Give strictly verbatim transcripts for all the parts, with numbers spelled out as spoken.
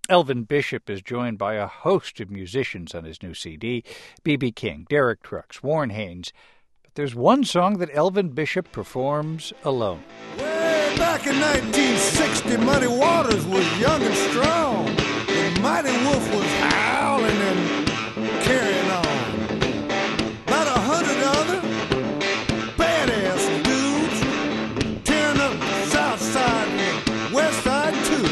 Elvin Bishop is joined by a host of musicians on his new C D, B B King, Derek Trucks, Warren Haynes. But there's one song that Elvin Bishop performs alone. Way back in nineteen sixty, Muddy Waters was young and strong. The Mighty Wolf was howling and carrying on. About a hundred other badass dudes tearing up the south side and west side too.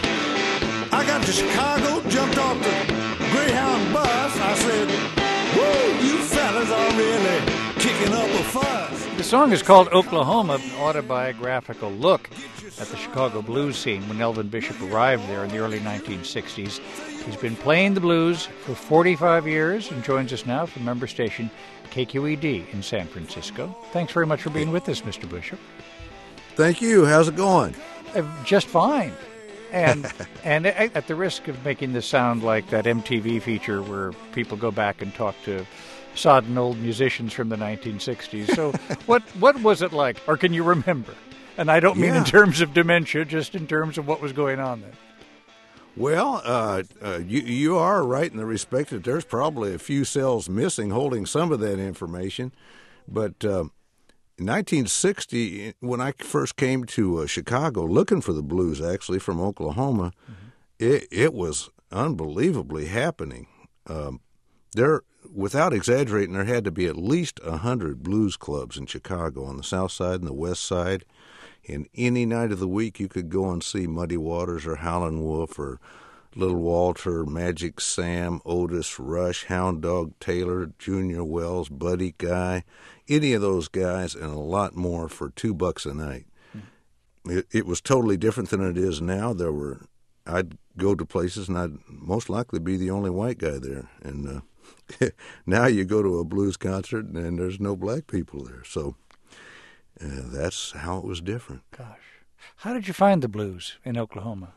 I got to Chicago, jumped off the Greyhound bus. I said, woo, you fellas are really kicking up a fuss. The song is called Oklahoma, an autobiographical look at the Chicago blues scene when Elvin Bishop arrived there in the early nineteen sixties. He's been playing the blues for forty-five years and joins us now from member station K Q E D in San Francisco. Thanks very much for being with us, Mister Bishop. Thank you. How's it going? Uh, just fine. And and at the risk of making this sound like that M T V feature where people go back and talk to sodden old musicians from the nineteen sixties. So what what was it like? Or can you remember? And I don't mean yeah. in terms of dementia, just in terms of what was going on then. Well, uh, uh, you, you are right in the respect that there's probably a few cells missing holding some of that information. But uh, in nineteen sixty, when I first came to uh, Chicago looking for the blues, actually, from Oklahoma, mm-hmm. it, it was unbelievably happening. Um, there, without exaggerating, there had to be at least one hundred blues clubs in Chicago on the south side and the west side. And any night of the week, you could go and see Muddy Waters or Howlin' Wolf or Little Walter, Magic Sam, Otis Rush, Hound Dog Taylor, Junior Wells, Buddy Guy, any of those guys, and a lot more for two bucks a night. Mm-hmm. It, it was totally different than it is now. There were, I'd go to places and I'd most likely be the only white guy there. And uh, now you go to a blues concert and there's no black people there. So uh, that's how it was different. Gosh. How did you find the blues in Oklahoma?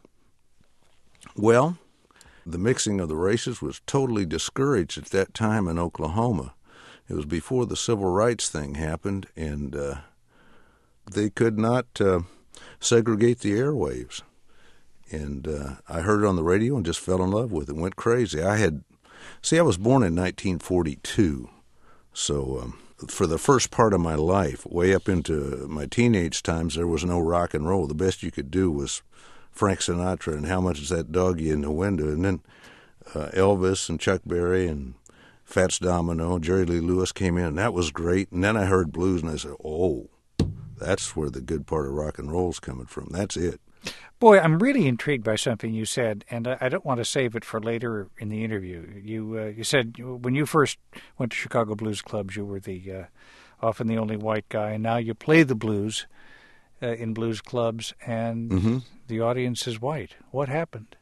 Well, the mixing of the races was totally discouraged at that time in Oklahoma. It was before the civil rights thing happened, and uh, they could not uh, segregate the airwaves. And uh, I heard it on the radio and just fell in love with it, went crazy. I had, see, I was born in nineteen forty-two, so um, for the first part of my life, way up into my teenage times, there was no rock and roll. The best you could do was Frank Sinatra and How Much Is That Doggy in the Window, and then uh, Elvis and Chuck Berry and Fats Domino, Jerry Lee Lewis came in, and that was great. And then I heard blues, and I said, oh, that's where the good part of rock and roll's coming from. That's it. Boy, I'm really intrigued by something you said, and I don't want to save it for later in the interview. You uh, you said when you first went to Chicago blues clubs, you were the uh, often the only white guy, and now you play the blues uh, in blues clubs, and mm-hmm. the audience is white. What happened?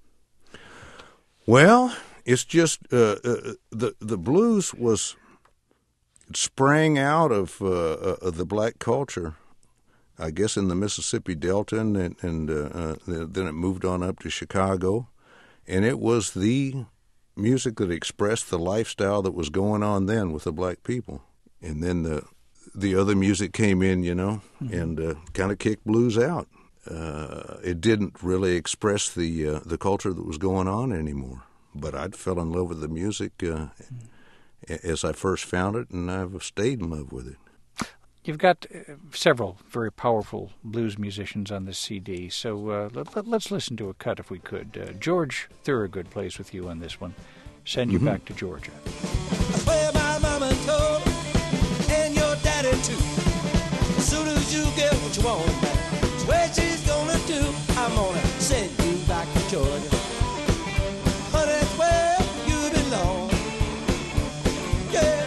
Well, it's just uh, uh, the the blues was it sprang out of uh, uh, the black culture, I guess, in the Mississippi Delta, and, and uh, uh, then it moved on up to Chicago, and it was the music that expressed the lifestyle that was going on then with the black people. And then the the other music came in, you know, mm-hmm. and uh, kind of kicked blues out. Uh, it didn't really express the uh, the culture that was going on anymore. But I fell in love with the music uh, mm-hmm. as I first found it, and I've stayed in love with it. You've got uh, several very powerful blues musicians on this C D, so uh, let, let, let's listen to a cut if we could. Uh, George Thorogood plays with you on this one. Send you mm-hmm. back to Georgia. Well, my mama told, and your daddy too. As soon as you get what you want, that's what she's gonna do. I'm gonna send you back to Georgia. Honey, that's where you belong. Yeah.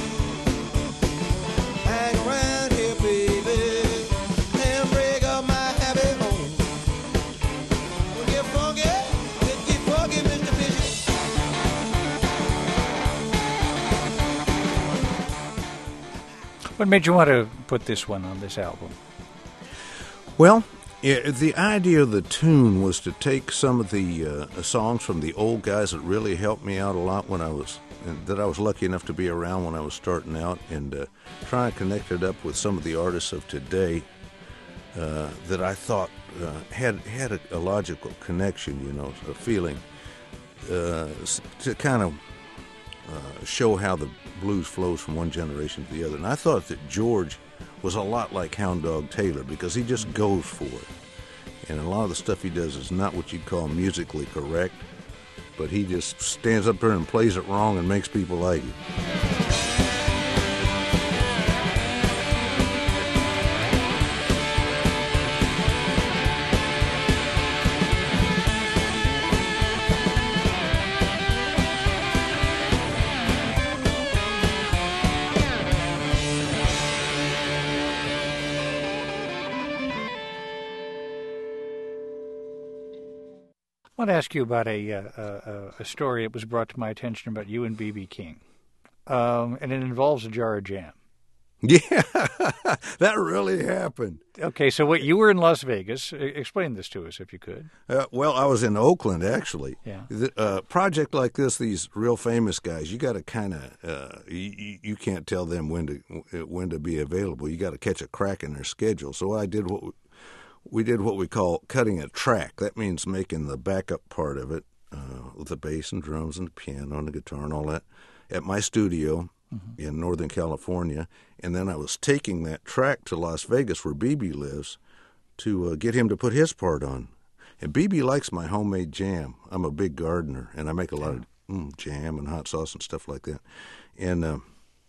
Hang around here, baby, and break up my happy home. We'll get funky, we'll get funky, Mister Bishop. What made you want to put this one on this album? Well, yeah, the idea of the tune was to take some of the uh, songs from the old guys that really helped me out a lot when I was, that I was lucky enough to be around when I was starting out, and uh, try and connect it up with some of the artists of today uh, that I thought uh, had had a, a logical connection, you know, a feeling uh, to kind of uh, show how the blues flows from one generation to the other. And I thought that George was a lot like Hound Dog Taylor because he just goes for it. And a lot of the stuff he does is not what you'd call musically correct, but he just stands up there and plays it wrong and makes people like it. I want to ask you about a, uh, a a story that was brought to my attention about you and B B King, um, and it involves a jar of jam. Yeah, that really happened. Okay, so what you were in Las Vegas. Explain this to us, if you could. Uh, well, I was in Oakland, actually. Yeah. The, uh, project like this, these real famous guys, you got to kind of uh, you, you can't tell them when to when to be available. You got to catch a crack in their schedule. So I did what we, we did what we call cutting a track. That means making the backup part of it uh, with the bass and drums and the piano and the guitar and all that at my studio. Mm-hmm. In Northern California, and then I was taking that track to Las Vegas where B B lives to uh, get him to put his part on. And B B likes my homemade jam. I'm a big gardener, and I make a lot of mm, jam and hot sauce and stuff like that. And uh,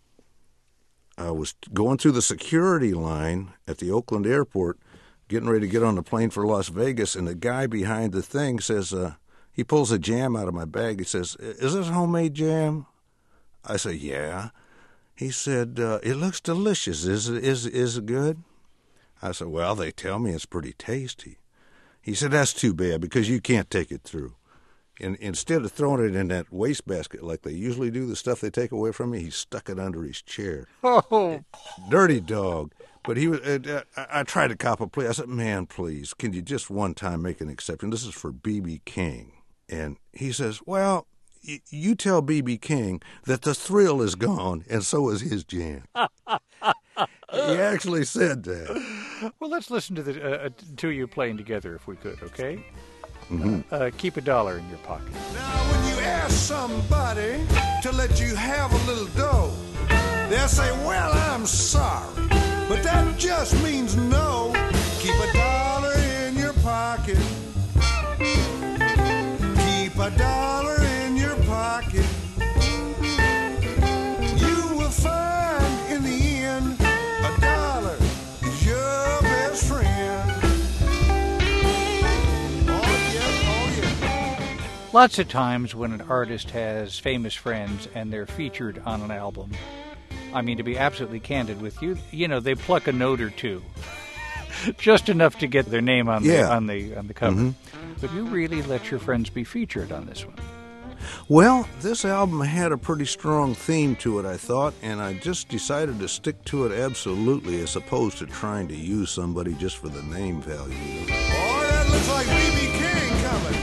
I was going through the security line at the Oakland airport, getting ready to get on the plane for Las Vegas, and the guy behind the thing says, uh, he pulls a jam out of my bag. He says, "Is this homemade jam?" I said, "Yeah." He said, uh, "It looks delicious. Is it, is, is it good?" I said, "Well, they tell me it's pretty tasty." He said, "That's too bad because you can't take it through." And instead of throwing it in that wastebasket like they usually do, the stuff they take away from me, he stuck it under his chair. Oh, dirty dog. But he was. Uh, I, I tried to cop a plea. I said, "Man, please, can you just one time make an exception? This is for B B King." And he says, "Well, you tell B B King that the thrill is gone, and so is his jam." He actually said that. Well, let's listen to the uh, two of you playing together, if we could, okay? Mm-hmm. Uh, uh, keep a dollar in your pocket. Now, when you ask somebody to let you have a little dough, they'll say, "Well, I'm sorry," but that just means no. Keep a dollar in your pocket. Keep a dollar in your pocket. You will find in the end a dollar is your best friend. Oh yeah, oh yeah. Lots of times when an artist has famous friends and they're featured on an album, I mean, to be absolutely candid with you, you know, they pluck a note or two. Just enough to get their name on yeah. the on the on the cover. Mm-hmm. But you really let your friends be featured on this one. Well, this album had a pretty strong theme to it, I thought, and I just decided to stick to it absolutely, as opposed to trying to use somebody just for the name value. Oh, that looks like B B King coming.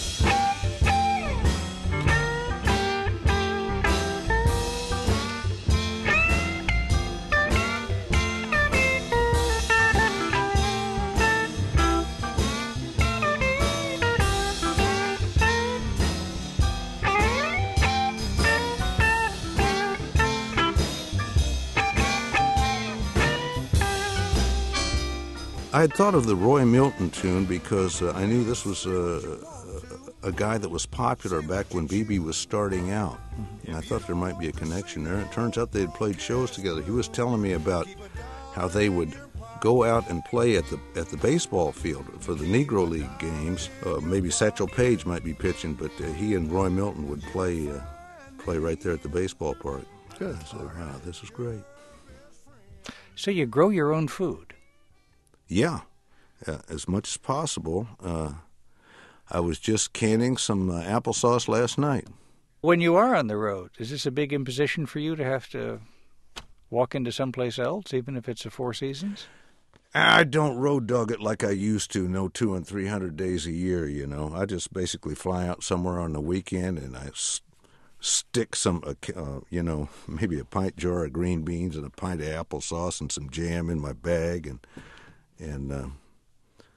I had thought of the Roy Milton tune because uh, I knew this was a, a, a guy that was popular back when B B was starting out. And I thought there might be a connection there. It turns out they had played shows together. He was telling me about how they would go out and play at the at the baseball field for the Negro League games. Uh, maybe Satchel Paige might be pitching, but uh, he and Roy Milton would play uh, play right there at the baseball park. Good. I said, wow, this is great. So you grow your own food? Yeah, uh, as much as possible. Uh, I was just canning some uh, applesauce last night. When you are on the road, is this a big imposition for you to have to walk into someplace else, even if it's a Four Seasons? I don't road dog it like I used to, no two and three hundred days a year, you know. I just basically fly out somewhere on the weekend and I s- stick some, uh, you know, maybe a pint jar of green beans and a pint of applesauce and some jam in my bag and... And uh,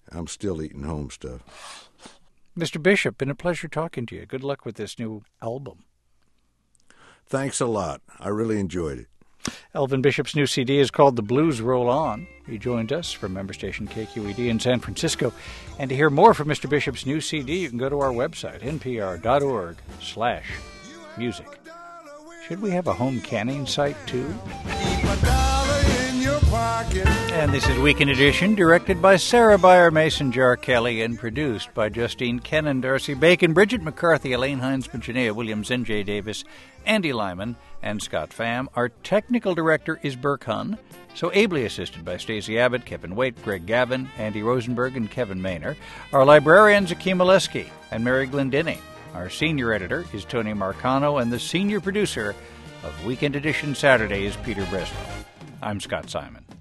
I'm still eating home stuff. Mister Bishop, been a pleasure talking to you. Good luck with this new album. Thanks a lot. I really enjoyed it. Elvin Bishop's new C D is called The Blues Roll On. He joined us from member station K Q E D in San Francisco. And to hear more from Mister Bishop's new C D, you can go to our website, npr.org slash music. Should we have a home canning site, too? Keep a dollar in your pocket. And this is Weekend Edition, directed by Sarah Beyer, Mason Jar Kelly, and produced by Justine Kennan, Darcy Bacon, Bridget McCarthy, Elaine Heinzman, Janaea Williams, N J Davis, Andy Lyman, and Scott Pham. Our technical director is Burke Hunn, so ably assisted by Stacey Abbott, Kevin Waite, Greg Gavin, Andy Rosenberg, and Kevin Maynor. Our librarians, Akeem Oleski and Mary Glendinning. Our senior editor is Tony Marcano, and the senior producer of Weekend Edition Saturday is Peter Breslow. I'm Scott Simon.